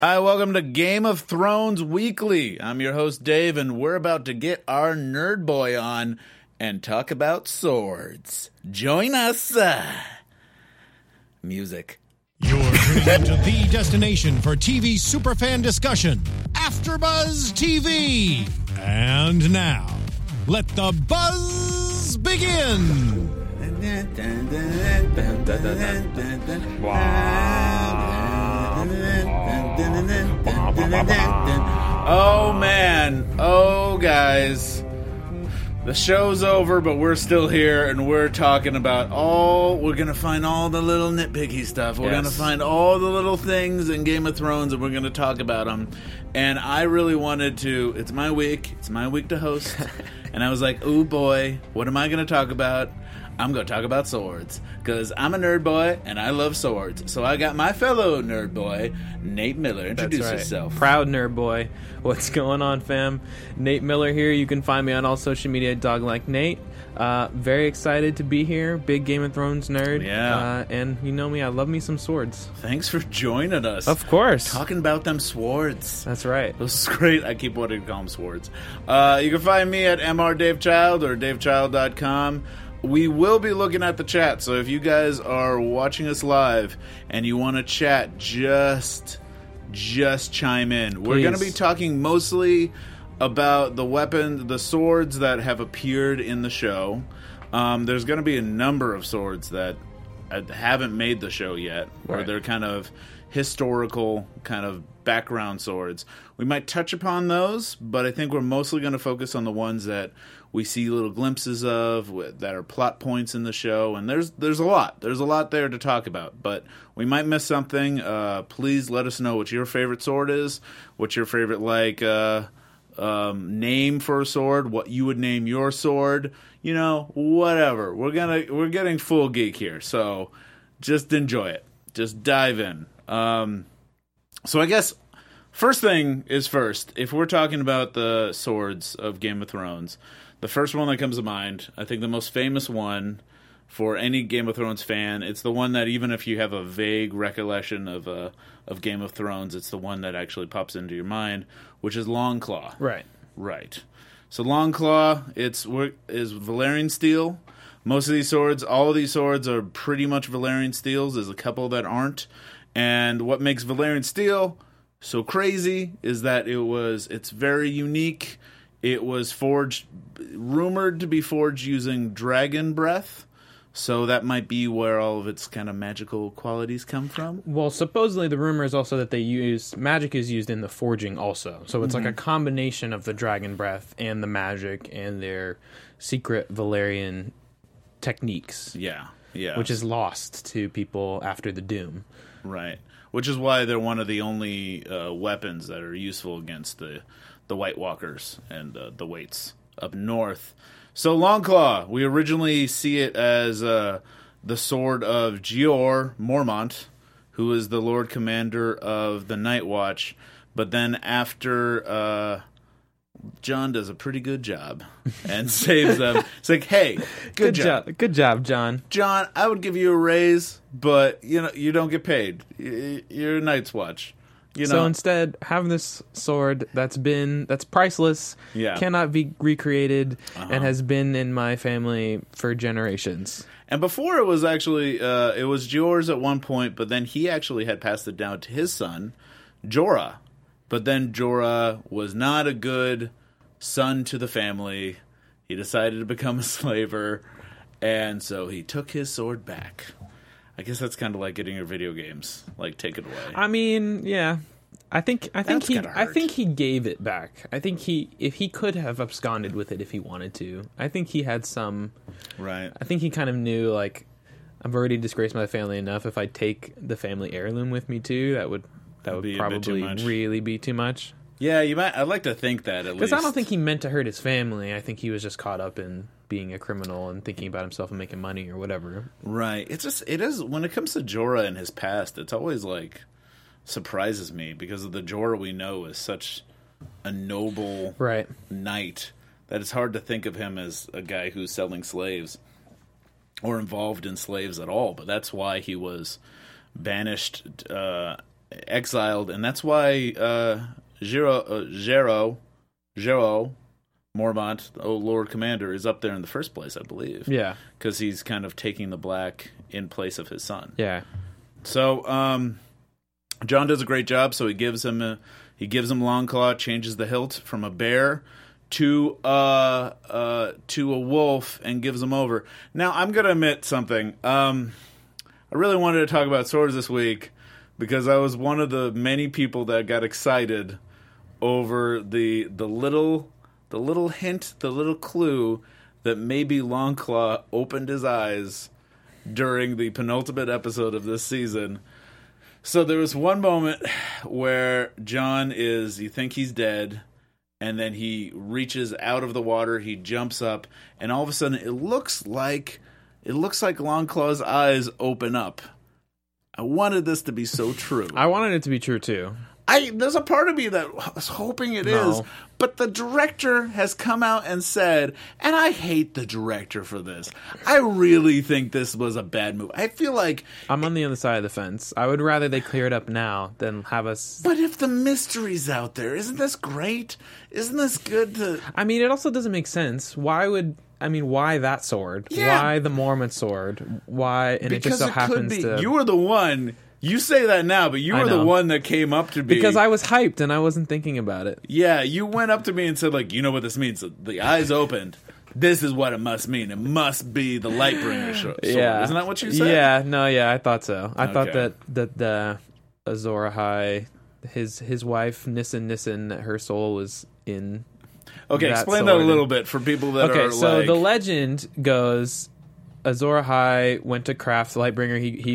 Hi, welcome to Game of Thrones Weekly. I'm your host, Dave, and we're about to get our nerd boy on and talk about swords. Join us. Music. You're tuning into the destination for TV superfan discussion, AfterBuzz TV. And now, let the buzz begin. Oh man, oh guys, the show's over, but we're still here and we're talking about we're gonna find all the little nitpicky stuff. We're gonna find all the little things in Game of Thrones and we're gonna talk about them. And I really wanted to, it's my week to host. And I was like, oh boy, what am I gonna talk about? I'm going to talk about swords, because I'm a nerd boy, and I love swords. So I got my fellow nerd boy, Nate Miller. Introduce yourself. Proud nerd boy. What's going on, fam? Nate Miller here. You can find me on all social media, Dog Like Nate. Very excited to be here. Big Game of Thrones nerd. Yeah. And you know me, I love me some swords. Thanks for joining us. Of course. Talking about them swords. That's right. This is great. I keep wanting to call them swords. You can find me at mrdavechild or davechild.com. We will be looking at the chat, so if you guys are watching us live and you want to chat, just chime in. Please. We're going to be talking mostly about the swords that have appeared in the show. There's going to be a number of swords that haven't made the show yet, or they're kind of historical, kind of background swords. We might touch upon those, but I think we're mostly going to focus on the ones that we see little glimpses of that are plot points in the show, and there's a lot. There's a lot there to talk about, but we might miss something. Please let us know what your favorite sword is, what's your favorite name for a sword, what you would name your sword, whatever. We're getting full geek here, so just enjoy it. Just dive in. So I guess first thing is first. If we're talking about the swords of Game of Thrones, the first one that comes to mind, I think the most famous one for any Game of Thrones fan, it's the one that even if you have a vague recollection of Game of Thrones, it's the one that actually pops into your mind, which is Longclaw. Right. So Longclaw, is Valyrian steel. Most of these swords, all of these swords are pretty much Valyrian steels. There's a couple that aren't. And what makes Valyrian steel so crazy is that it's very unique. It was rumored to be forged using dragon breath, so that might be where all of its kind of magical qualities come from. Well, supposedly the rumor is also that magic is used in the forging also. So it's like a combination of the dragon breath and the magic and their secret Valyrian techniques. Yeah. Which is lost to people after the Doom. Right. Which is why they're one of the only weapons that are useful against the White Walkers and the Waits up north. So Longclaw, we originally see it as the sword of Jeor Mormont, who is the Lord Commander of the Night Watch. But then after Jon does a pretty good job and saves them, it's like, hey, good job. Good job, Jon. Jon, I would give you a raise, but you don't get paid. You're a Night's Watch. So instead, have this sword that's priceless, cannot be recreated, and has been in my family for generations. And before it was actually, it was Jeor's at one point, but then he actually had passed it down to his son, Jorah. But then Jorah was not a good son to the family. He decided to become a slaver, and so he took his sword back. I guess that's kind of like getting your video games, like, take it away. I mean, yeah. I think he gave it back. I think if he could have absconded with it if he wanted to. I think he had some. Right. I think he kind of knew, like, I've already disgraced my family enough. If I take the family heirloom with me too, that would probably really be too much. Yeah, you might. I'd like to think that at least. Because I don't think he meant to hurt his family. I think he was just caught up in being a criminal and thinking about himself and making money or whatever. Right. It is when it comes to Jorah and his past, it's always like surprises me because of the Jorah we know is such a noble knight that it's hard to think of him as a guy who's selling slaves or involved in slaves at all. But that's why he was banished exiled, and that's why Gero Mormont, the Lord Commander, is up there in the first place, I believe. Yeah. Because he's kind of taking the black in place of his son. Yeah. So John does a great job. So he gives him Longclaw, changes the hilt from a bear to a wolf, and gives him over. Now I'm gonna admit something. I really wanted to talk about swords this week because I was one of the many people that got excited over the little hint, the little clue that maybe Longclaw opened his eyes during the penultimate episode of this season. So there was one moment where John you think he's dead, and then he reaches out of the water, he jumps up, and all of a sudden it looks like Longclaw's eyes open up. I wanted this to be so true. I wanted it to be true too. There's a part of me that was hoping it is, but the director has come out and said, and I hate the director for this, I really think this was a bad move. I feel like... I'm on the other side of the fence. I would rather they clear it up now than have us... But if the mystery's out there, isn't this great? Isn't this good to... I mean, it also doesn't make sense. Why that sword? Yeah. Why the Mormont sword? Why? And because it just so happens be. to... You were the one... You say that now, but you were the one that came up to me. Because I was hyped and I wasn't thinking about it. Yeah, you went up to me and said, like, you know what this means? The eyes opened. This is what it must mean. It must be the Lightbringer sword. Yeah. Isn't that what you said? Yeah, I thought so. I thought that the Azor Ahai, his wife, Nissen, her soul was in... Okay, explain that a little bit for people that are so the legend goes... Azor Ahai went to craft the Lightbringer.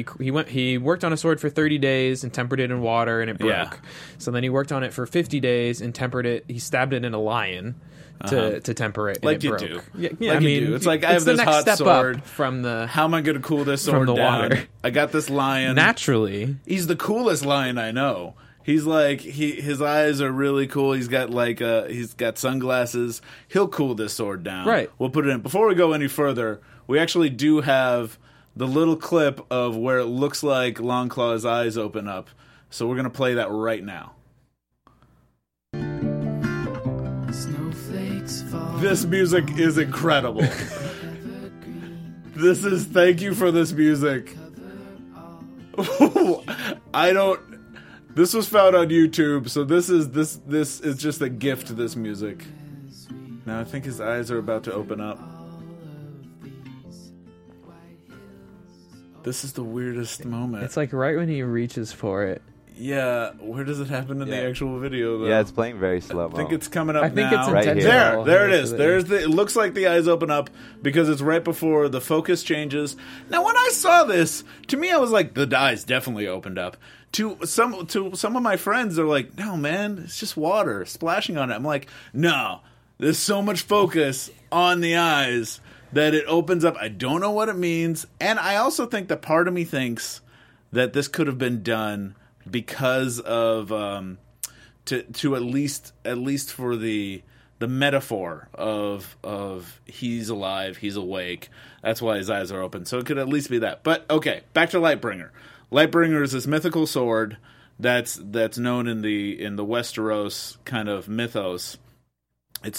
He worked on a sword for 30 days and tempered it in water, and it broke. Yeah. So then he worked on it for 50 days and tempered it. He stabbed it in a lion to temper it, and like it broke. Do. Yeah, like I mean, you do. It's like I have this hot sword from the. How am I going to cool this sword from the down? Water. I got this lion. Naturally, he's the coolest lion I know. He's like his eyes are really cool. He's got he's got sunglasses. He'll cool this sword down. Right. We'll put it in. Before we go any further, we actually do have the little clip of where it looks like Longclaw's eyes open up. So we're going to play that right now. This music is incredible. Thank you for this music. This was found on YouTube, so this is just a gift to this music. Now I think his eyes are about to open up. This is the weirdest moment. it's like right when he reaches for it. Yeah, where does it happen in the actual video, though? Yeah, it's playing very slow. I think it's coming up now. I think it's Right intentional. There it is. It looks like the eyes open up because it's right before the focus changes. Now, when I saw this, to me, I was like, the eyes definitely opened up. To some of my friends, they're like, no, man, it's just water splashing on it. I'm like, no, there's so much focus on the eyes that it opens up. I don't know what it means. And I also think that part of me thinks that this could have been done because of to at least for the metaphor of he's alive, he's awake. That's why his eyes are open. So it could at least be that. But okay, back to Lightbringer. Lightbringer is this mythical sword that's known in the Westeros kind of mythos. It's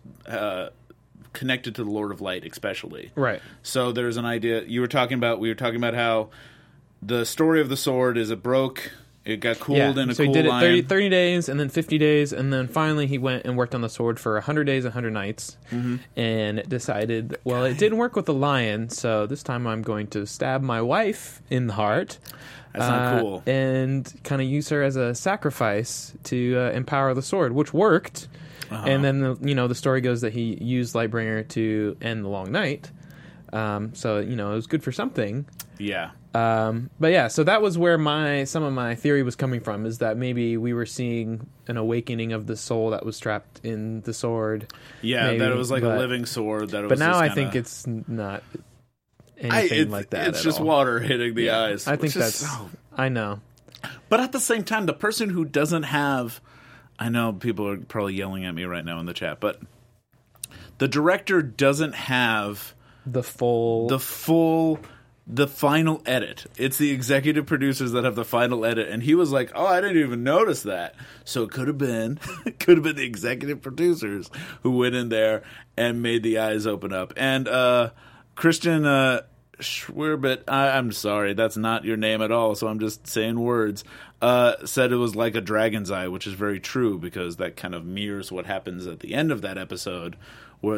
connected to the Lord of Light, especially. Right. So there's an idea. We were talking about how the story of the sword is it broke. It got cooled in a so cool he did lion. it 30 days, and then 50 days, and then finally he went and worked on the sword for 100 days, 100 nights, and decided, well, it didn't work with the lion, so this time I'm going to stab my wife in the heart. That's not cool. And kind of use her as a sacrifice to empower the sword, which worked. And then, the story goes that he used Lightbringer to end the long night. So, it was good for something. Yeah. But yeah, so that was where some of my theory was coming from, is that maybe we were seeing an awakening of the soul that was trapped in the sword. Yeah, maybe, that it was like a living sword. That it but was now I think it's not anything like that. It's just water hitting the eyes. I think that's. I know. But at the same time, the person who doesn't have, I know people are probably yelling at me right now in the chat, but the director doesn't have the full the final edit. It's the executive producers that have the final edit, and he was like, "Oh, I didn't even notice that." So it could have been the executive producers who went in there and made the eyes open up. And Christian Schwerbit, I'm sorry, that's not your name at all, so I'm just saying words. Said it was like a dragon's eye, which is very true because that kind of mirrors what happens at the end of that episode, where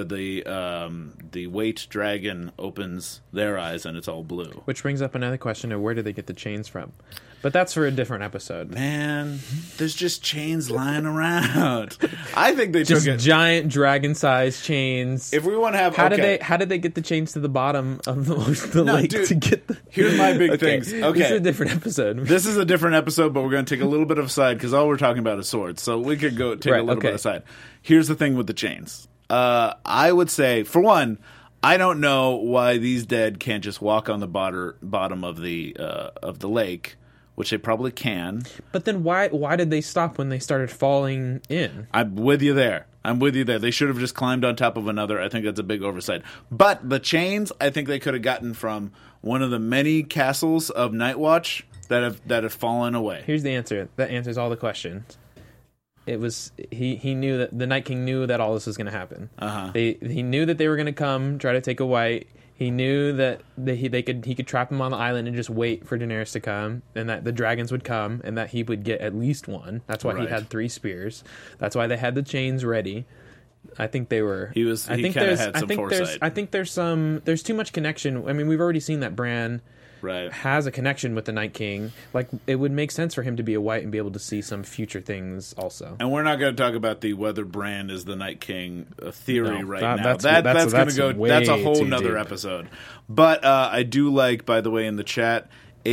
the weight dragon opens their eyes and it's all blue. Which brings up another question of where did they get the chains from? But that's for a different episode. Man, there's just chains lying around. I think they just took it. Giant dragon-sized chains. If we want to have, how did they get the chains to the bottom of the lake dude, to get the? Here's my big things. Okay, this is a different episode. This is a different episode, but we're going to take a little bit of a side because all we're talking about is swords. So we could go take a little bit aside. Here's the thing with the chains. I would say, for one, I don't know why these dead can't just walk on the bottom of the lake, which they probably can. But then why did they stop when they started falling in? I'm with you there. They should have just climbed on top of another. I think that's a big oversight. But the chains, I think they could have gotten from one of the many castles of Night Watch that have fallen away. Here's the answer. That answers all the questions. It was he knew that the Night King knew that all this was going to happen. He knew that they were going to come try to take a white. He knew that he could trap him on the island and just wait for Daenerys to come, and that the dragons would come, and that he would get at least one. That's why he had 3 spears. That's why they had the chains ready. I think they were. He kind of had some foresight. I think there's too much connection. I mean, we've already seen that Bran has a connection with the Night King. Like, it would make sense for him to be a white and be able to see some future things also. And we're not going to talk about the whether Bran is the Night King theory now. That's going to go. That's a whole nother episode. But I do like, by the way, in the chat,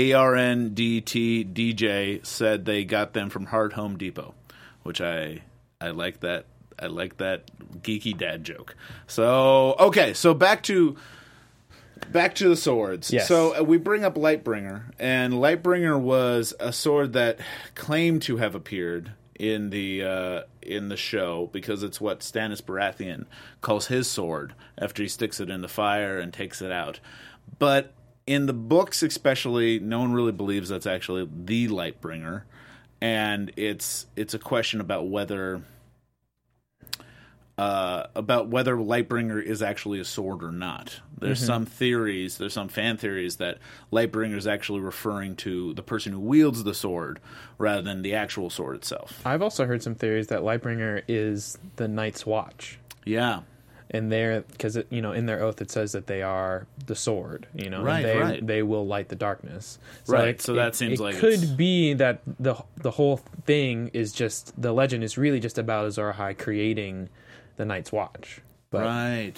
ARNDTDJ said they got them from Hard Home Depot, which I like that. I like that geeky dad joke. So okay, so back to the swords. Yes. So we bring up Lightbringer, and Lightbringer was a sword that claimed to have appeared in the show because it's what Stannis Baratheon calls his sword after he sticks it in the fire and takes it out. But in the books, especially, no one really believes that's actually the Lightbringer, and it's a question about whether Lightbringer is actually a sword or not. There's some theories, there's some fan theories that Lightbringer is actually referring to the person who wields the sword rather than the actual sword itself. I've also heard some theories that Lightbringer is the Night's Watch. Yeah. And because in their oath it says that they are the sword, right. They will light the darkness. So right. So that seems like it could be that the whole thing is just, the legend is really just about Azor Ahai creating the Night's Watch. But, right.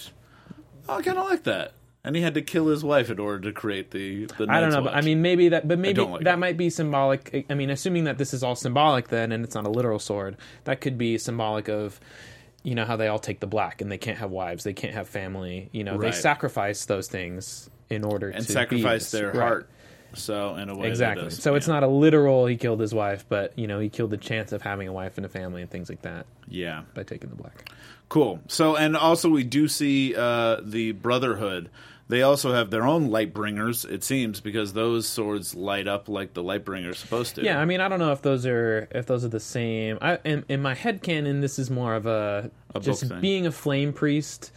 I kind of like that. And he had to kill his wife in order to create the Night's Watch. I don't know, but I mean, maybe that might be symbolic. I mean, assuming that this is all symbolic then, and it's not a literal sword, that could be symbolic of, how they all take the black and they can't have wives, they can't have family. They sacrifice those things in order to sacrifice their heart. So in a way, exactly. So it's not a literal he killed his wife, but he killed the chance of having a wife and a family and things like that. Yeah, by taking the black. Cool. So, and also we do see the Brotherhood. They also have their own Lightbringers, it seems, because those swords light up like the Lightbringer is supposed to. Yeah, I mean, I don't know if those are the same. In my headcanon, this is more of a just being a flame priest.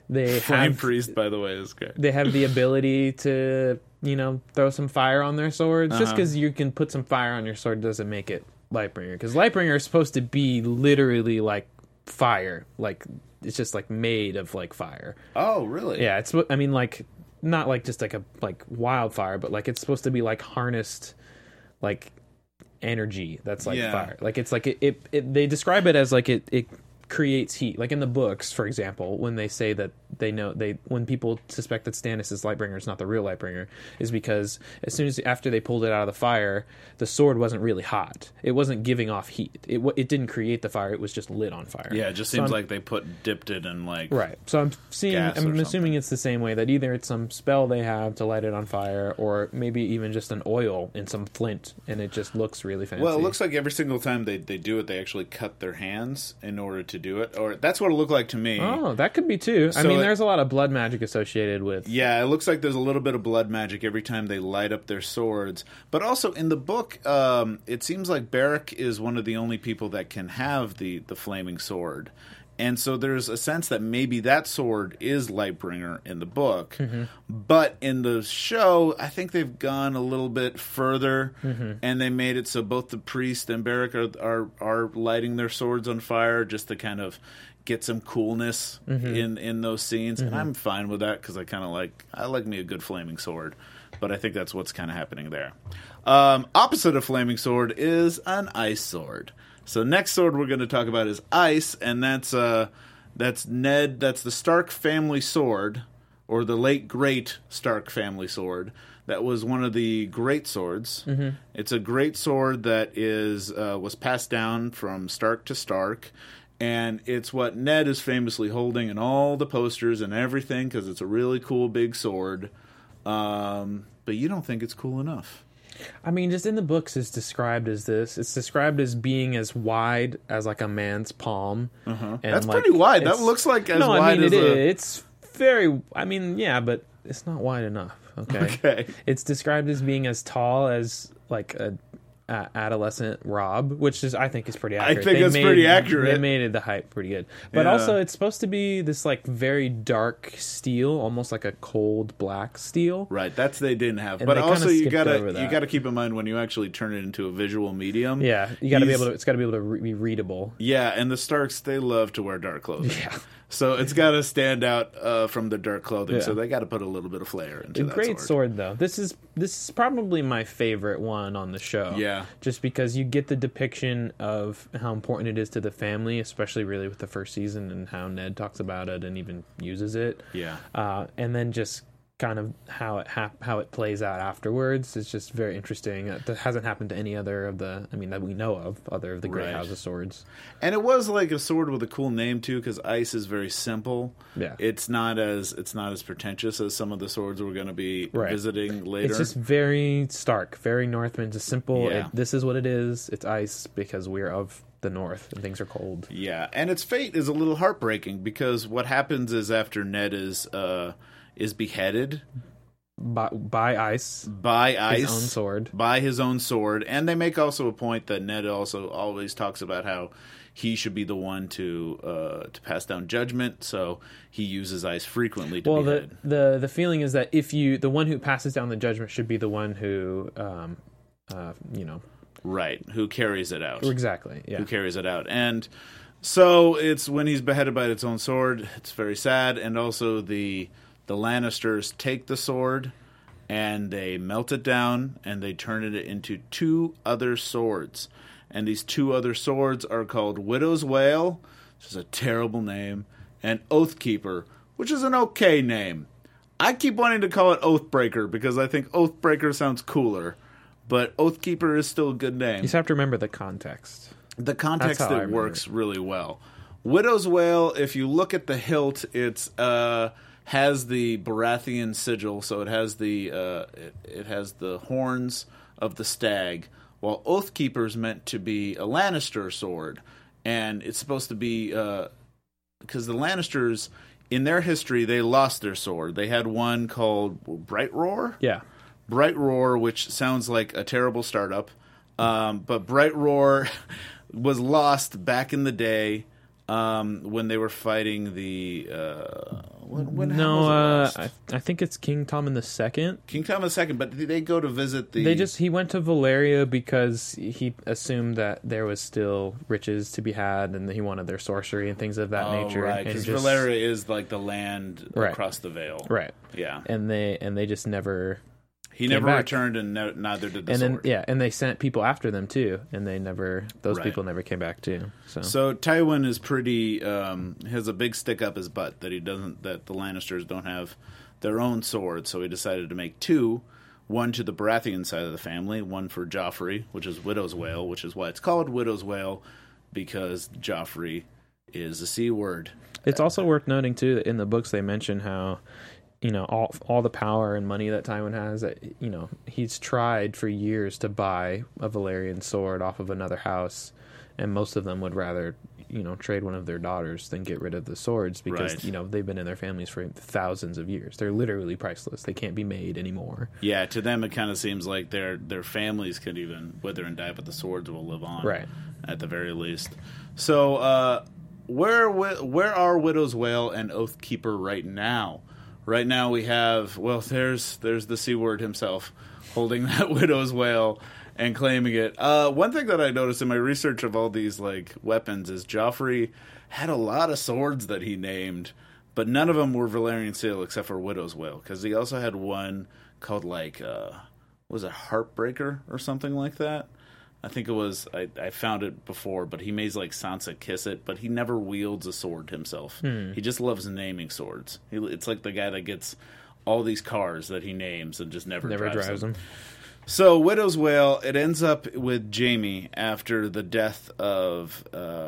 Flame priest, by the way, is great. They have the ability to throw some fire on their swords. Just because you can put some fire on your sword doesn't make it Lightbringer. Because Lightbringer is supposed to be literally like fire, like it's just like made of like fire. Oh, really? Yeah, it's, I mean, like not like just like a wildfire, but like it's supposed to be like harnessed like energy that's like fire. Like it's like it they describe it as like it creates heat. Like in the books, for example, when they say that when people suspect that Stannis' Lightbringer is not the real Lightbringer, is because as soon as after they pulled it out of the fire, the sword wasn't really hot. It wasn't giving off heat. It didn't create the fire. It was just lit on fire. Yeah, it just seems like they dipped it in like right. So I'm assuming it's the same way, that either it's some spell they have to light it on fire, or maybe even just an oil in some flint, and it just looks really fancy. Well, it looks like every single time they do it, they actually cut their hands in order to do it, or that's what it looked like to me. Oh, that could be too. So I mean, there's a lot of blood magic associated with. Yeah, it looks like there's a little bit of blood magic every time they light up their swords. But also in the book, it seems like Beric is one of the only people that can have the flaming sword. And so there's a sense that maybe that sword is Lightbringer in the book. Mm-hmm. But in the show, I think they've gone a little bit further, and they made it so both the priest and Beric are lighting their swords on fire just to kind of get some coolness in those scenes. And I'm fine with that because I like me a good flaming sword. But I think that's what's kind of happening there. Opposite of flaming sword is an ice sword. So next sword we're going to talk about is ice, and that's Ned. That's the Stark family sword, or the late great Stark family sword. That was one of the great swords. Mm-hmm. It's a great sword that was passed down from Stark to Stark, and it's what Ned is famously holding in all the posters and everything because it's a really cool big sword. But you don't think it's cool enough. I mean, just in the books, it's described as this. It's described as being as wide as like a man's palm. And that's pretty wide. That looks like as wide as it's very. I mean, yeah, but it's not wide enough. Okay. It's described as being as tall as like a adolescent Rob, which I think is pretty accurate. I think it's pretty accurate. They made the height pretty good, but also it's supposed to be this like very dark steel, almost like a cold black steel. Right, they didn't have. And but also you gotta keep in mind when you actually turn it into a visual medium. Yeah, you gotta be able to. It's gotta be able to be readable. Yeah, and the Starks, they love to wear dark clothing. Yeah. So it's got to stand out from the dark clothing. So they got to put a little bit of flair into that great sword, though. This is probably my favorite one on the show. Yeah, just because you get the depiction of how important it is to the family, especially really with the first season and how Ned talks about it and even uses it. Yeah, and then just kind of how it plays out afterwards is just very interesting. That hasn't happened to any other of that we know of, other of the Great House of Swords. And it was like a sword with a cool name too, because ice is very simple. Yeah, it's not as pretentious as some of the swords we're going to be visiting later. It's just very Stark, very Northman, just simple. Yeah. This is what it is. It's ice because we're of the North and things are cold. Yeah, and its fate is a little heartbreaking because what happens is after Ned is beheaded by ice, his own sword, and they make also a point that Ned also always talks about how he should be the one to pass down judgment, so he uses ice frequently to behead. The feeling is that the one who passes down the judgment should be the one who right, who carries it out. Exactly, yeah. Who carries it out. And so it's when he's beheaded by its own sword, it's very sad, and also the Lannisters take the sword and they melt it down and they turn it into two other swords. And these two other swords are called Widow's Wail, which is a terrible name, and Oathkeeper, which is an okay name. I keep wanting to call it Oathbreaker because I think Oathbreaker sounds cooler, but Oathkeeper is still a good name. You just have to remember the context. The context that works really well. Widow's Wail, if you look at the hilt, it's has the Baratheon sigil, so it has the horns of the stag, while Oathkeeper's meant to be a Lannister sword, and it's supposed to be because the Lannisters in their history they lost their sword. They had one called Bright Roar. Yeah, Bright Roar, which sounds like a terrible startup, but Bright Roar was lost back in the day. When they were fighting the I think it's King Tommen II. King Tommen II, but they go to visit the. He went to Valyria because he assumed that there was still riches to be had, and he wanted their sorcery and things of that nature. Right, because Valyria is like the land across the Veil. Right. Yeah, and they just never. He never returned, and neither did the sword. And they sent people after them too, and those people never came back too. So Tywin is pretty has a big stick up his butt that that the Lannisters don't have their own sword, so he decided to make two, one to the Baratheon side of the family, one for Joffrey, which is Widow's Wail, which is why it's called Widow's Wail, because Joffrey is a C word. It's also worth noting too that in the books they mention how all the power and money that Tywin has, he's tried for years to buy a Valyrian sword off of another house, and most of them would rather trade one of their daughters than get rid of the swords because Right. They've been in their families for thousands of years. They're literally priceless. They can't be made anymore. Yeah, to them it kind of seems like their families could even wither and die, but the swords will live on, Right. at the very least. So, where are Widow's Wail and Oathkeeper right now? Right now we have there's the C word himself holding that Widow's Wail and claiming it. One thing that I noticed in my research of all these like weapons is Joffrey had a lot of swords that he named, but none of them were Valyrian steel except for Widow's Wail, because he also had one called like was it Heartbreaker or something like that? I think it was. I found it before, but he makes like Sansa kiss it, but he never wields a sword himself. He just loves naming swords. It's like the guy that gets all these cars that he names and just never drives them. So Widow's Wail, it ends up with Jaime after the death of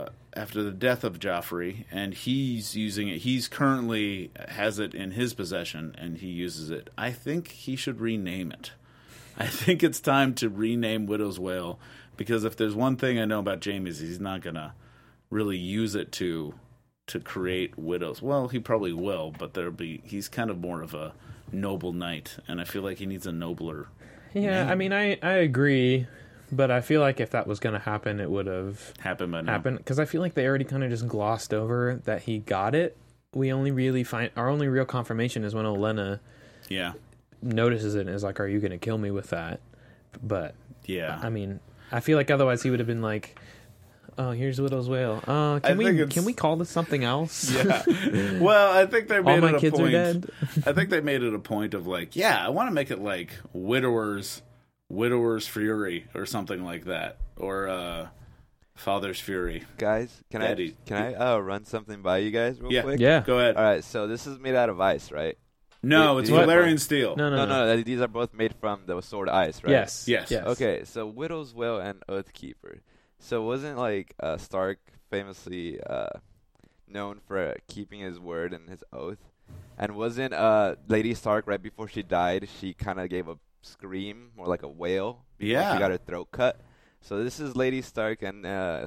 Joffrey, and he's using it. He's currently has it in his possession, and he uses it. I think he should rename it. I think it's time to rename Widow's Wail, because if there's one thing I know about Jaime is he's not gonna really use it to create widows. Well, he probably will, but he's kind of more of a noble knight, and I feel like he needs a nobler. Yeah, I mean, I agree, but I feel like if that was going to happen, it would have happened by now. Because I feel like they already kind of just glossed over that he got it. We only really our only real confirmation is when Olenna notices it and is like, "Are you going to kill me with that?" But yeah, I mean, I feel like otherwise he would have been like, "Oh, here's Widow's Wail. Can we call this something else?" Yeah. Well, I think they made all my it a kids point. are dead. I think they made it a point of like, I want to make it like Widower's Fury or something like that, or Father's Fury. Guys, can I run something by you guys real quick? Yeah. Go ahead. All right, so this is made out of ice, right? No, it's What? Valyrian steel. No. These are both made from the sword ice, right? Yes. Okay, so Widow's Wail and Oathkeeper. So wasn't like Stark famously known for keeping his word and his oath? And wasn't Lady Stark right before she died? She kind of gave a scream, more like a wail. Yeah. She got her throat cut. So this is Lady Stark and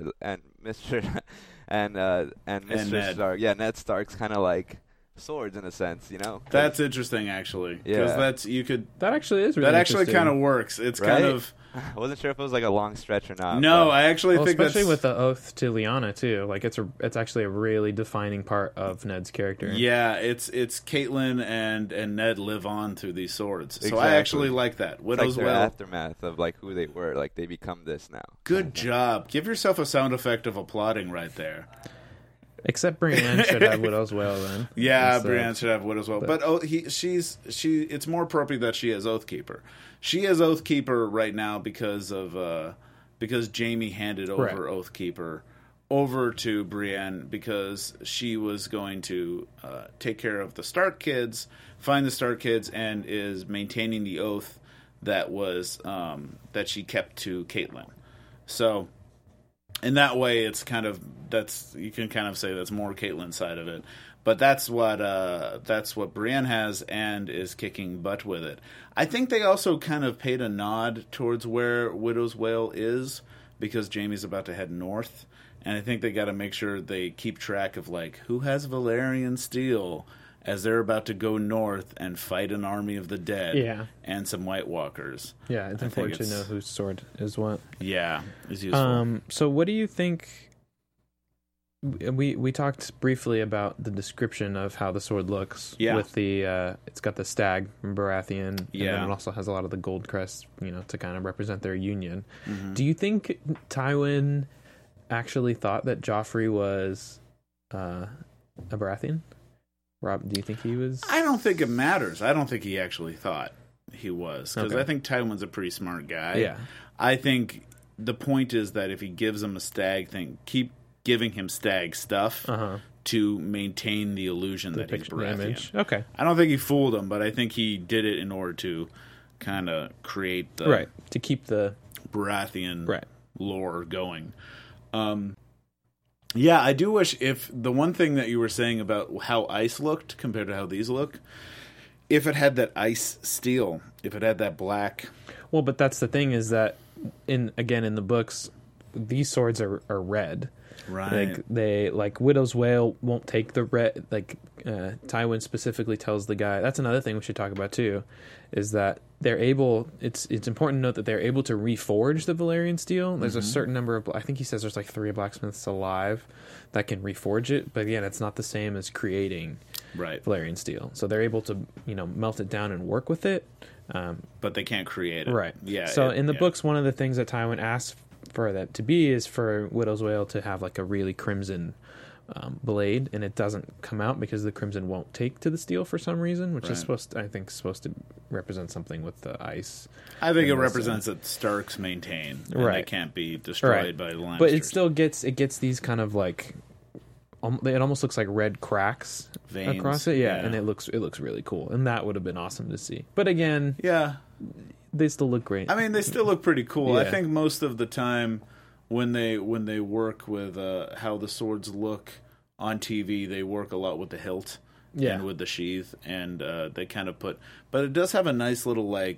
Mr. and Mr. Ned. Stark. Yeah, Ned Stark's kind of like swords in a sense, you know. That's interesting, actually. Because Yeah. That actually is really that actually interesting. kind of works. It's Right? kind of. I wasn't sure if it was like a long stretch or not. No, but- I actually think especially that's with the oath to Lyanna too. Like it's actually a really defining part of Ned's character. Yeah, it's Caitlyn and Ned live on through these swords. So I Exactly. actually like that. It's Widow's like their Wail. aftermath of like who they were. Like they become this now. Good job. Give yourself a sound effect of applauding right there. Except Brienne should have Widow's Wail then. Yeah, Instead. Brienne should have Widow's Wail. But she's it's more appropriate that she has Oathkeeper. She has Oathkeeper right now because Jaime handed over Right. Oathkeeper over to Brienne because she was going to take care of the Stark kids, find the Stark kids, and is maintaining the oath that was that she kept to Caitlyn. So in that way, it's kind of you can kind of say that's more Caitlyn's side of it. But that's what Brienne has and is kicking butt with it. I think they also kind of paid a nod towards where Widow's Wail is because Jaime's about to head north, and I think they got to make sure they keep track of like who has Valyrian steel as they're about to go north and fight an army of the dead and some White Walkers. Yeah, it's important to know whose sword is what. Yeah, is useful. So what do you think? We talked briefly about the description of how the sword looks. Yeah. With the it's got the stag from Baratheon. And Yeah. then it also has a lot of the gold crests, to kind of represent their union. Mm-hmm. Do you think Tywin actually thought that Joffrey was a Baratheon? Rob, do you think he was? I don't think it matters. I don't think he actually thought he was because Okay. I think Tywin's a pretty smart guy. Yeah. I think the point is that if he gives him a stag thing, keep giving him stag stuff to maintain the illusion that he's picture, the Baratheon. image. Okay. I don't think he fooled him, but I think he did it in order to kind of create the To keep the Baratheon lore going. Yeah, I do wish if the one thing that you were saying about how ice looked compared to how these look, if it had that ice steel, if it had that black. Well, but that's the thing is that in the books, these swords are red. Right. Like Widow's Wail won't take the red. Like Tywin specifically tells the guy. That's another thing we should talk about too, is that they're able. It's important to note that they're able to reforge the Valyrian steel. There's a certain number of. I think he says there's like 3 blacksmiths alive that can reforge it. But again, it's not the same as creating Valyrian steel. So they're able to melt it down and work with it. But they can't create it. Right. Yeah. So in the books, one of the things that Tywin asks for that to be is for Widow's Wail to have like a really crimson blade, and it doesn't come out because the crimson won't take to the steel for some reason, which is supposed to represent something with the ice. I think it represents that Starks maintain, and they can't be destroyed by the Lannisters. But it still gets these kind of like it almost looks like red cracks Veins. across it, and it looks really cool, and that would have been awesome to see. But again, they still look great. I mean, they still look pretty cool. Yeah. I think most of the time when they work with how the swords look on TV, they work a lot with the hilt and with the sheath, and they kind of put. But it does have a nice little like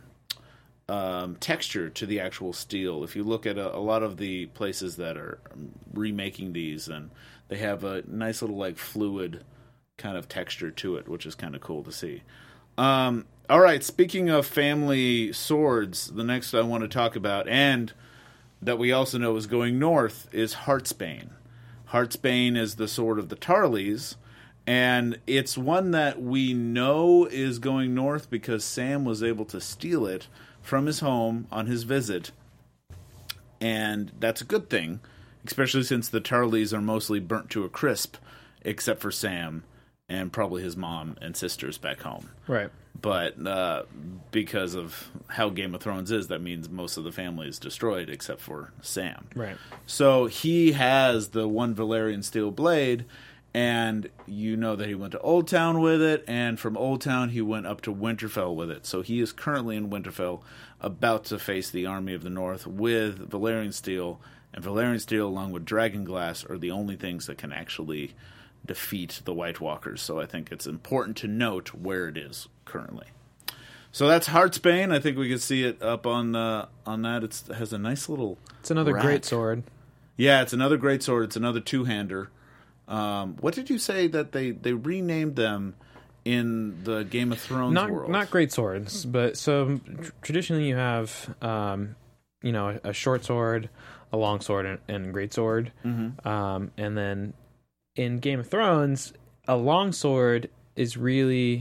texture to the actual steel. If you look at a lot of the places that are remaking these, and they have a nice little like fluid kind of texture to it, which is kind of cool to see. All right, speaking of family swords, the next I want to talk about, and that we also know is going north, is Heartsbane. Heartsbane is the sword of the Tarleys, and it's one that we know is going north because Sam was able to steal it from his home on his visit, and that's a good thing, especially since the Tarleys are mostly burnt to a crisp, except for Sam and probably his mom and sisters back home. Right. But because of how Game of Thrones is, that means most of the family is destroyed except for Sam. Right. So he has the one Valyrian steel blade, and you know that he went to Old Town with it, and from Old Town he went up to Winterfell with it. So he is currently in Winterfell, about to face the army of the North with Valyrian steel, and Valyrian steel along with Dragonglass are the only things that can actually defeat the White Walkers. So I think it's important to note where it is currently. So that's Heartsbane. I think we can see it up on that. It has a nice little. It's another rack. great sword. Yeah, it's another great sword. It's another two-hander. What did you say that they renamed them in the Game of Thrones world? Not great swords, but so traditionally you have a short sword, a long sword, and a great sword, and then in Game of Thrones, a long sword is really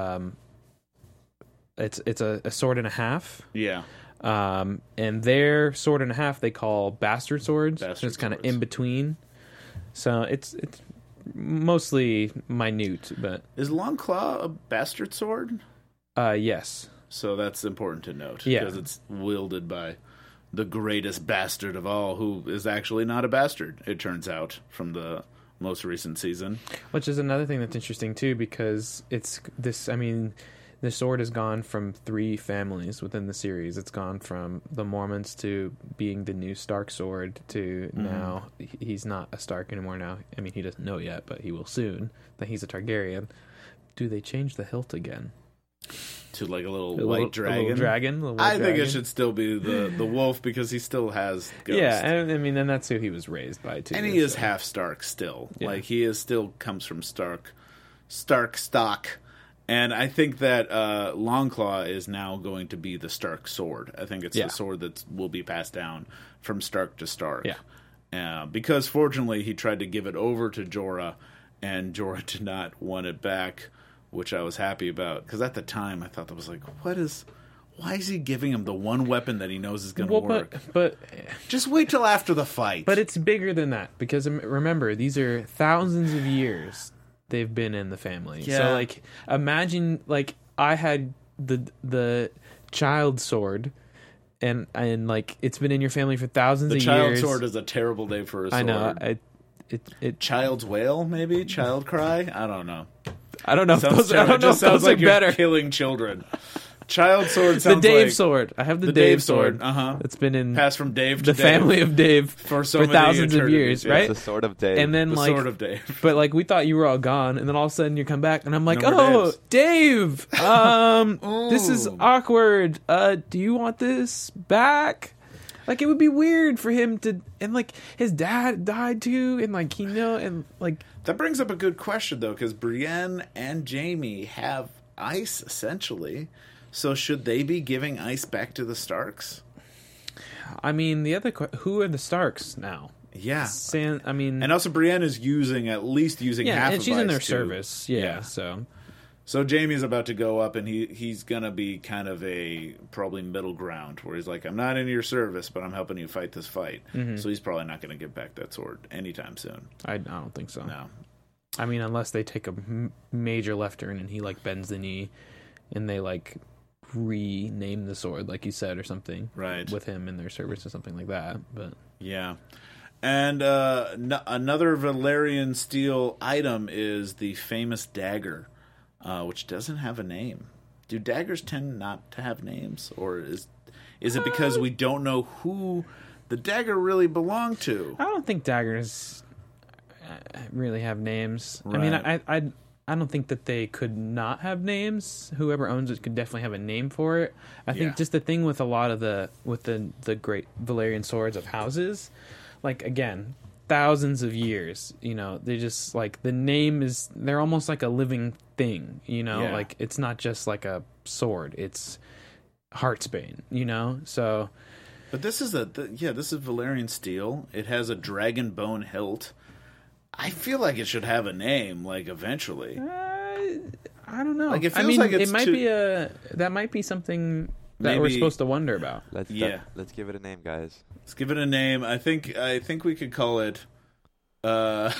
it's a sword and a half. Yeah. And their sword and a half they call bastard swords. So it's kind of in between. So it's mostly minute, but is Longclaw a bastard sword? Yes. So that's important to note because it's wielded by the greatest bastard of all, who is actually not a bastard. It turns out from the most recent season, which is another thing that's interesting too, because it's this. I mean, the sword has gone from 3 families within the series. It's gone from the Mormonts to being the new Stark sword to now he's not a Stark anymore. Now, I mean, he doesn't know yet, but he will soon that he's a Targaryen. Do they change the hilt again to like a little white dragon? I think it should still be the wolf because he still has ghost. Yeah, and I mean, and that's who he was raised by too. And he is half Stark still. Yeah. Like he is still comes from Stark stock. And I think that Longclaw is now going to be the Stark sword. I think it's the sword that will be passed down from Stark to Stark. Yeah. Because fortunately he tried to give it over to Jorah, and Jorah did not want it back, which I was happy about. Because at the time I thought that was like, why is he giving him the one weapon that he knows is going to work? But just wait till after the fight. But it's bigger than that, because remember, these are thousands of years they've been in the family. Yeah. So like imagine like I had the child sword and like it's been in your family for thousands of years. The child sword is a terrible name for a sword. I know. It child's wail, maybe? Child cry? I don't know. I don't know if those are better. Killing children. Child sword sounds the Dave like sword. I have the Dave sword. It's been in passed from Dave to the Dave family of Dave for thousands of years, right? It's the sword of Dave. And then the like sword of Dave. But like we thought you were all gone, and then all of a sudden you come back, and I'm like, no, Dave, this is awkward. Do you want this back? Like, it would be weird for him to, and like his dad died too, and like and like That brings up a good question though, because Brienne and Jaime have ice essentially. So should they be giving ice back to the Starks? I mean, who are the Starks now? Yeah. And also Brienne is using half and of she's in ice, their too. service. Yeah. So Jaime's about to go up, and he's gonna be kind of a probably middle ground where he's like, I'm not in your service, but I'm helping you fight this fight. Mm-hmm. So he's probably not gonna give back that sword anytime soon. I don't think so. No. I mean, unless they take a major left turn and he like bends the knee, and they like rename the sword, like you said, or something, Right. with him in their service or something like that. But Yeah. And another Valyrian steel item is the famous dagger, which doesn't have a name. Do daggers tend not to have names, or is it because we don't know who the dagger really belonged to? I don't think daggers really have names. I mean, Right. I don't think that they could not have names. Whoever owns it could definitely have a name for it. I think Yeah. just the thing with a lot of the great Valyrian swords of houses, like, again, thousands of years, they just like the name is, they're almost like a living thing, Yeah. like it's not just like a sword, it's Heartsbane, so. But this is this is Valyrian steel. It has a dragon bone hilt. I feel like it should have a name, like, eventually. I don't know. Like, it feels like it's it might too- be that might be something that we're Maybe- supposed to wonder about. Let's give it a name, guys. Let's give it a name. I think we could call it. I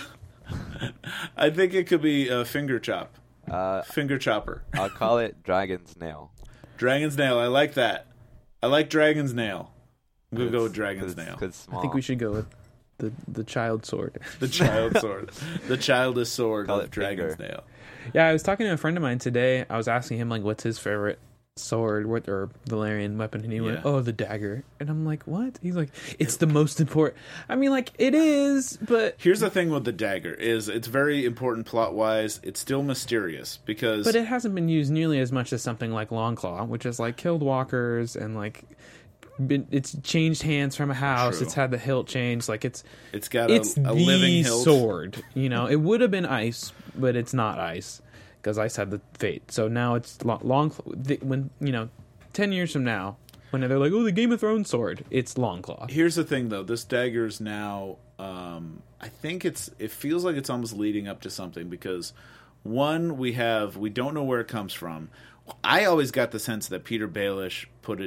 think it could be Finger Chop. Finger Chopper. I'll call it Dragon's Nail. Dragon's Nail. I like that. I like Dragon's Nail. I'm gonna go with Dragon's Nail. I think we should go with the child sword. The child sword. The childish sword Call of it Dragon's Finger. Nail. Yeah, I was talking to a friend of mine today. I was asking him like, what's his favorite sword or Valyrian weapon, and he went, Yeah. "Oh, the dagger." And I'm like, "What?" He's like, "It's the most important." I mean, like, it is, but Here's the thing with the dagger is it's very important plot wise. It's still mysterious because it hasn't been used nearly as much as something like Longclaw, which has like killed walkers and like it's changed hands from a house. True. It's had the hilt changed. Like it's got it's a living the hilt. sword. It would have been ice, but it's not ice because ice had the fate. So now it's long. When 10 years from now, when they're like, "Oh, the Game of Thrones sword," it's Longclaw. Here's the thing, though. This dagger's now. I think it feels like it's almost leading up to something because one, we don't know where it comes from. I always got the sense that Peter Baelish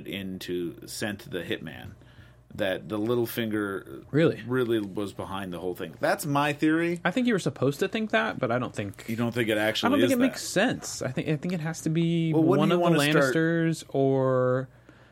sent the hitman, that the Littlefinger really was behind the whole thing. That's my theory. I think you were supposed to think that, but I don't think. You don't think it actually? I don't think is it that? makes sense. I think it has to be Well, one of the wouldn't you wanna start- Lannisters or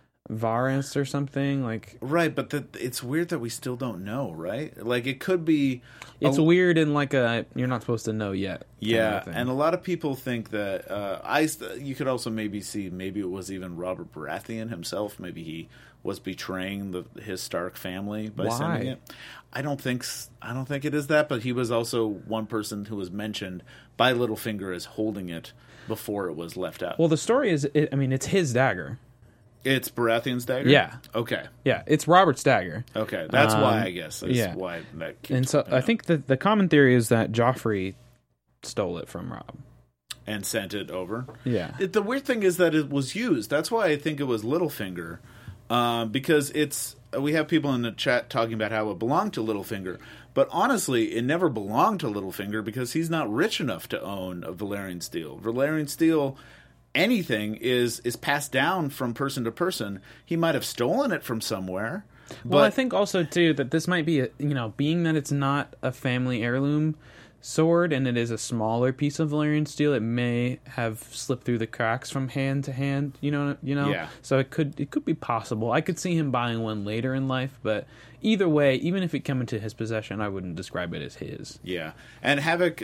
Varys or something like. Right, but it's weird that we still don't know, right? Like, it could be... It's weird and like you're not supposed to know yet. Yeah, and a lot of people think that you could also maybe it was even Robert Baratheon himself. Maybe he was betraying his Stark family by sending it. I don't think it is that, but he was also one person who was mentioned by Littlefinger as holding it before it was left out. Well, the story is, it's his dagger. It's Baratheon's dagger? Yeah. Okay. Yeah, it's Robert's dagger. Okay, that's why, I guess. That's yeah. why that keeps And so popping I up. think that the common theory is that Joffrey stole it from Rob. And sent it over. Yeah. The weird thing is that it was used. That's why I think it was Littlefinger. Because we have people in the chat talking about how it belonged to Littlefinger. But honestly, it never belonged to Littlefinger because he's not rich enough to own a Valyrian steel. Valyrian steel, anything, is passed down from person to person. He might have stolen it from somewhere. Well, I think also, too, that this might be, being that it's not a family heirloom sword and it is a smaller piece of Valyrian steel, it may have slipped through the cracks from hand to hand, Yeah. So it could be possible. I could see him buying one later in life, but either way, even if it came into his possession, I wouldn't describe it as his. Yeah. And Havoc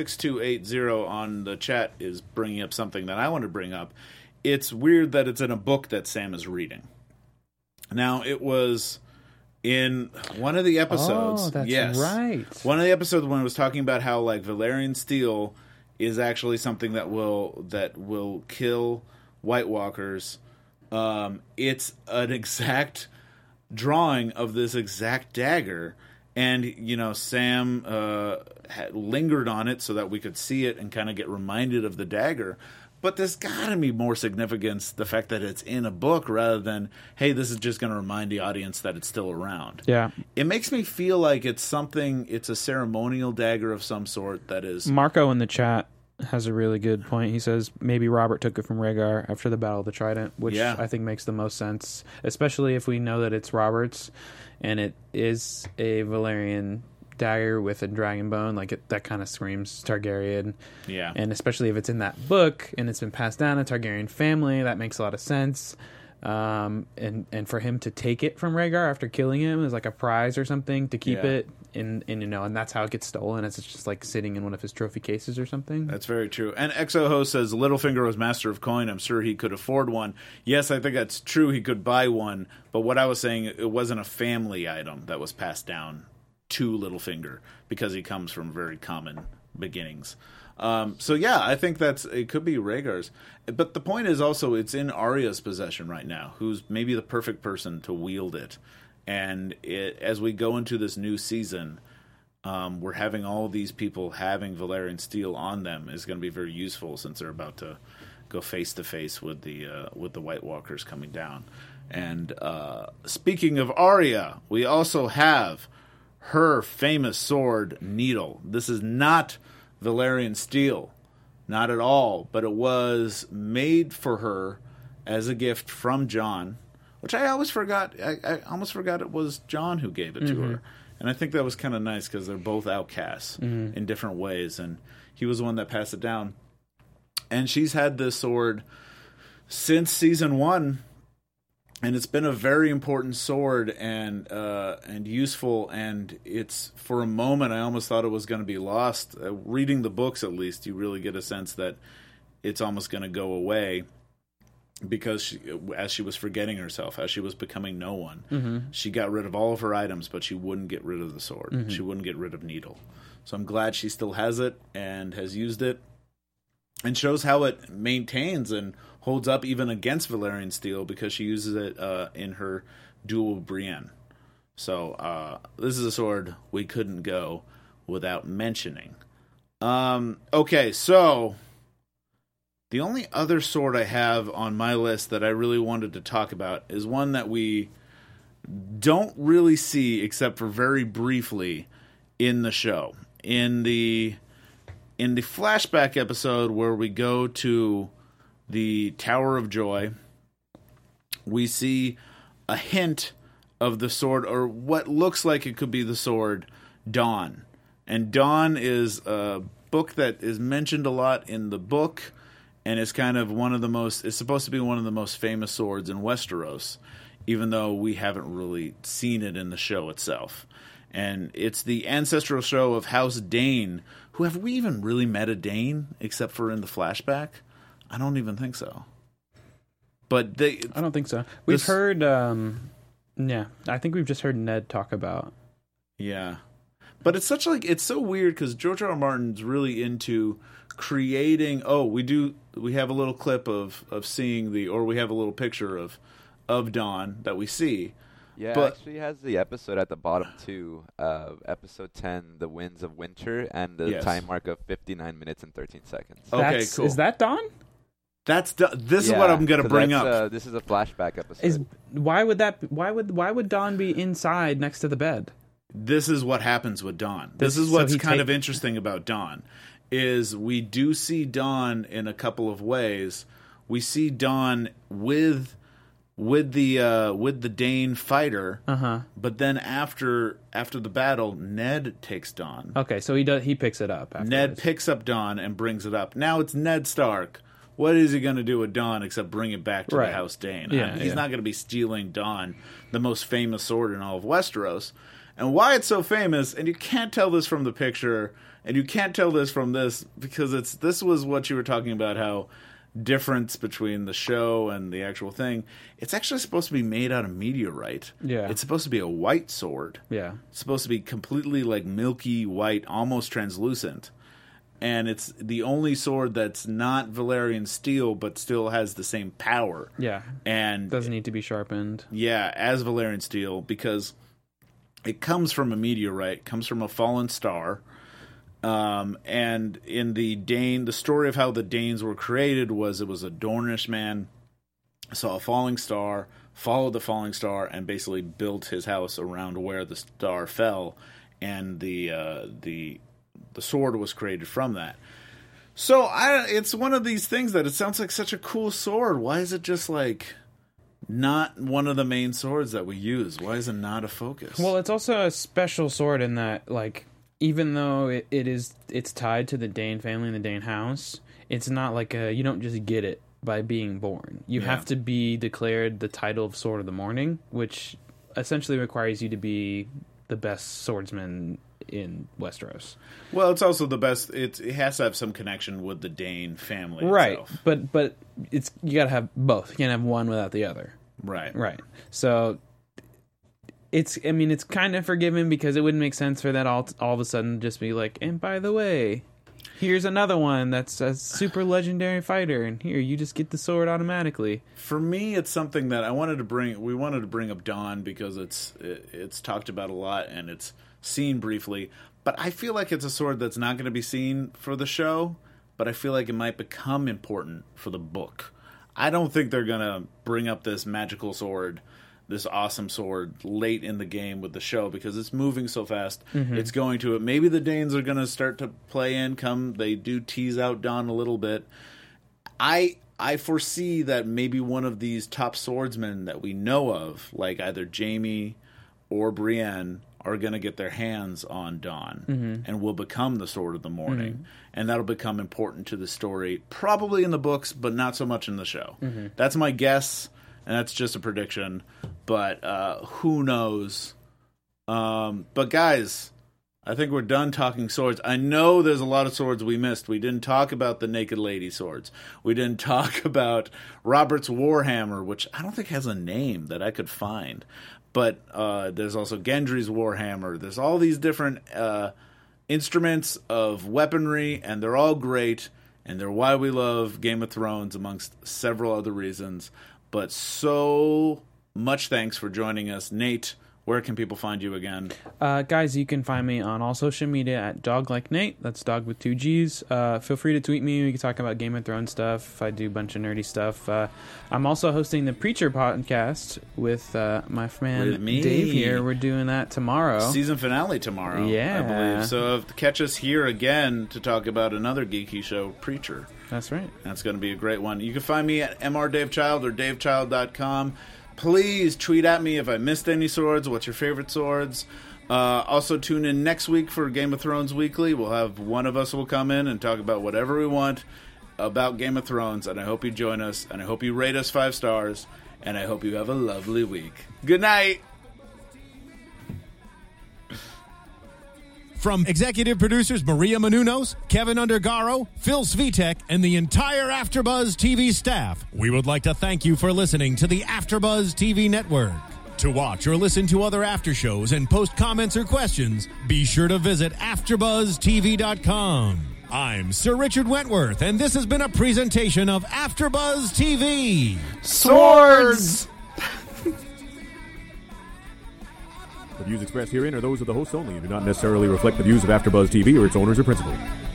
6280 on the chat is bringing up something that I want to bring up. It's weird that it's in a book that Sam is reading. Now, it was in one of the episodes. Oh, that's yes, right. One of the episodes when it was talking about how like Valyrian steel is actually something that will kill White Walkers. It's an exact drawing of this exact dagger. And, Sam had lingered on it so that we could see it and kind of get reminded of the dagger. But there's got to be more significance, the fact that it's in a book rather than, hey, this is just going to remind the audience that it's still around. Yeah. It makes me feel like it's a ceremonial dagger of some sort that is... Marco in the chat has a really good point. He says maybe Robert took it from Rhaegar after the Battle of the Trident, which I think makes the most sense, especially if we know that it's Robert's and it is a Valyrian dagger with a dragon bone. That kind of screams Targaryen. Yeah. And especially if it's in that book and it's been passed down a Targaryen family, that makes a lot of sense. And for him to take it from Rhaegar after killing him as like a prize or something to keep it and that's how it gets stolen. It's just like sitting in one of his trophy cases or something. That's very true. And Exoho says Littlefinger was master of coin. I'm sure he could afford one. Yes, I think that's true. He could buy one. But what I was saying, it wasn't a family item that was passed down to Littlefinger because he comes from very common beginnings. So yeah, I think it could be Rhaegar's. But the point is also it's in Arya's possession right now, who's maybe the perfect person to wield it. And as we go into this new season, we're having all these people having Valyrian steel on them is going to be very useful since they're about to go face to face with the White Walkers coming down. And speaking of Arya, we also have her famous sword, Needle. This is not Valyrian steel, not at all, but it was made for her as a gift from Jon, which I always forgot. I almost forgot it was Jon who gave it to her. And I think that was kind of nice because they're both outcasts in different ways, and he was the one that passed it down. And she's had this sword since season 1, and it's been a very important sword and useful. And it's, for a moment, I almost thought it was going to be lost. Reading the books, at least, you really get a sense that it's almost going to go away because as she was forgetting herself, as she was becoming no one, she got rid of all of her items, but she wouldn't get rid of the sword. She wouldn't get rid of Needle. So I'm glad she still has it and has used it, and shows how it maintains and holds up even against Valyrian steel because she uses it in her duel with Brienne. So this is a sword we couldn't go without mentioning. Okay, so the only other sword I have on my list that I really wanted to talk about is one that we don't really see except for very briefly in the show. In the flashback episode where we go to the Tower of Joy, we see a hint of the sword, or what looks like it could be the sword, Dawn. And Dawn is a book that is mentioned a lot in the book, and is kind of it's supposed to be one of the most famous swords in Westeros, even though we haven't really seen it in the show itself. And it's the ancestral show of House Dane. Who, have we even really met a Dane except for in the flashback? I don't even think so. But I don't think so. We've heard, I think we've just heard Ned talk about. Yeah. But it's so weird because George R. R. Martin's really into creating, we have a little clip of seeing we have a little picture of Dawn that we see. Yeah, but actually has the episode at the bottom too. Episode 10, The Winds of Winter, and the time mark of 59 minutes and 13 seconds. Okay, cool. Is that Dawn? This is what I'm going to bring up. This is a flashback episode. Why would Dawn be inside next to the bed? This is what happens with Dawn. This is what's kind of interesting about Dawn, is we do see Dawn in a couple of ways. We see Dawn with the Dane fighter, but then after the battle, Ned takes Dawn. Okay, so he picks it up. Afterwards. Ned picks up Dawn and brings it up. Now it's Ned Stark. What is he going to do with Dawn except bring it back to the House Dane? He's not going to be stealing Dawn, the most famous sword in all of Westeros. And why it's so famous, and you can't tell this from the picture, and you can't tell this from this, because this was what you were talking about, how difference between the show and the actual thing. It's actually supposed to be made out of meteorite. Yeah. It's supposed to be a white sword. Yeah. It's supposed to be completely like milky white, almost translucent. and it's the only sword that's not Valyrian steel, but still has the same power. Yeah. And Doesn't need to be sharpened. yeah, as Valyrian steel, because it comes from a meteorite, comes from a fallen star. And in the story of how the Danes were created was it was a Dornish man saw a falling star, followed the falling star, and basically built his house around where the star fell, and the sword was created from that. So it's one of these things that it sounds like such a cool sword. Why is it just like not one of the main swords that we use? Why is it not a focus? Well, it's also a special sword in that, like, even though it's tied to the Dane family and the Dane house, it's not like you don't just get it by being born. You have to be declared the title of Sword of the Morning, which essentially requires you to be the best swordsman in Westeros. Well, it's also the best. It has to have some connection with the Dane family, right? itself. But it's you gotta have both. You can't have one without the other. Right. So it's kind of forgiven because it wouldn't make sense for that all of a sudden just be like, and by the way, here's another one that's a super legendary fighter, and here you just get the sword automatically. For me, it's something that we wanted to bring up Dawn because it's talked about a lot and it's seen briefly, but I feel like it's a sword that's not going to be seen for the show, but I feel like it might become important for the book. I don't think they're going to bring up this magical sword, this awesome sword, late in the game with the show because it's moving so fast. Mm-hmm. It's going to it. Maybe the Danes are going to start to play in. They do tease out Dawn a little bit. I foresee that maybe one of these top swordsmen that we know of, like either Jaime or Brienne, are going to get their hands on Dawn and will become the Sword of the Morning. Mm-hmm. And that'll become important to the story, probably in the books, but not so much in the show. Mm-hmm. That's my guess, and that's just a prediction. But who knows? But guys, I think we're done talking swords. I know there's a lot of swords we missed. We didn't talk about the Naked Lady swords. We didn't talk about Robert's Warhammer, which I don't think has a name that I could find. But there's also Gendry's Warhammer. There's all these different instruments of weaponry, and they're all great, and they're why we love Game of Thrones, amongst several other reasons. But so much thanks for joining us. Nate, where can people find you again? Guys, you can find me on all social media at DogLikeNate. That's dog with 2 G's. Feel free to tweet me. We can talk about Game of Thrones stuff. I do a bunch of nerdy stuff. I'm also hosting the Preacher podcast with my friend Dave here. We're doing that tomorrow. Season finale tomorrow, yeah. I believe. So catch us here again to talk about another geeky show, Preacher. That's right. That's going to be a great one. You can find me at mrdavechild or davechild.com. Please tweet at me if I missed any swords. What's your favorite swords? Also, tune in next week for Game of Thrones Weekly. We'll have one of us will come in and talk about whatever we want about Game of Thrones. And I hope you join us. And I hope you rate us 5 stars. And I hope you have a lovely week. Good night. From executive producers Maria Menounos, Kevin Undergaro, Phil Svitek, and the entire AfterBuzz TV staff, we would like to thank you for listening to the AfterBuzz TV network. To watch or listen to other after shows and post comments or questions, be sure to visit AfterBuzzTV.com. I'm Sir Richard Wentworth, and this has been a presentation of AfterBuzz TV. Swords! The views expressed herein are those of the hosts only and do not necessarily reflect the views of AfterBuzz TV or its owners or principals.